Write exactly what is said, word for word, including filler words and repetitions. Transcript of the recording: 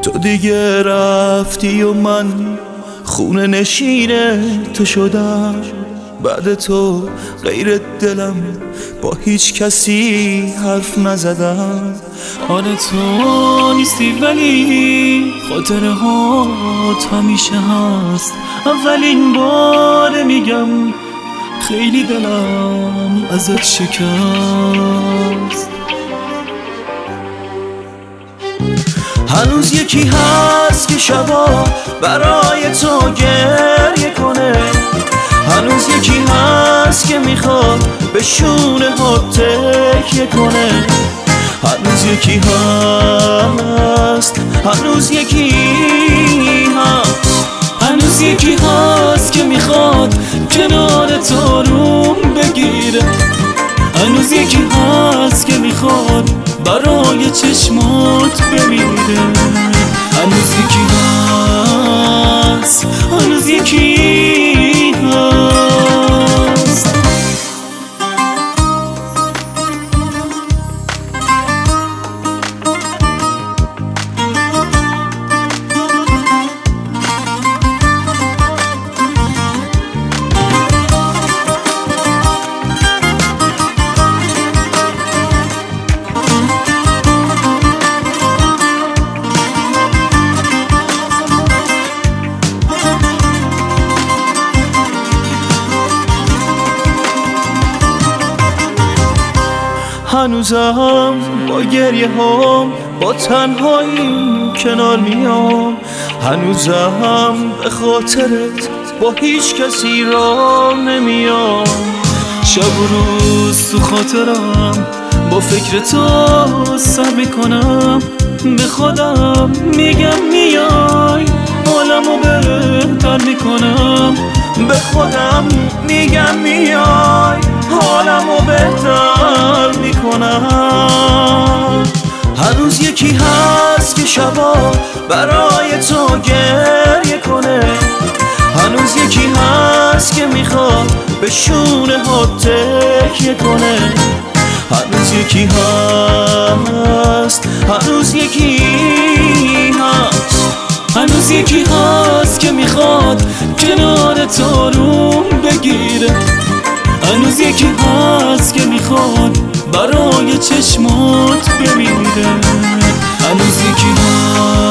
تو دیگه رفتی و من خونه نشینه تو شدم. بعد تو غیر دلم با هیچ کسی حرف نزدم. آره تو نیستی ولی خاطره هات همیشه هست. اولین بار میگم خیلی دلم ازت شکست. هنوز یکی هست که شبا برای تو گریه کنه. هنوز یکی هست که میخواد به شونه ها تکیه کنه. هنوز یکی هست، هنوز یکی هست، هنوز یکی هست که میخواد کنار تو روم بگیره. هنوز یکی هست که میخواد برای چشمات بمیره. هنوز یکی هست، هنوز یکی هست. هنوزم با گریه هم با تنهایی کنار میام. هنوزم به خاطرت با هیچ کسی را نمیام. شب و روز تو خاطرم با فکر تو سر میکنم. به خودم میگم میای حالمو بهتر میکنم. به خودم میگم میای حالمو بهتر میکنم. هنوز یکی هست که شبا برای تو گریه کنه. هنوز یکی هست که میخواد به شونه ها تکیه کنه. هنوز یکی هست، هنوز یکی هست، هنوز یکی هست که میخواد کنار تو روم بگیره. هنوز یکی هست که میخواد برای چشمات بمیره. هنوز یکی هست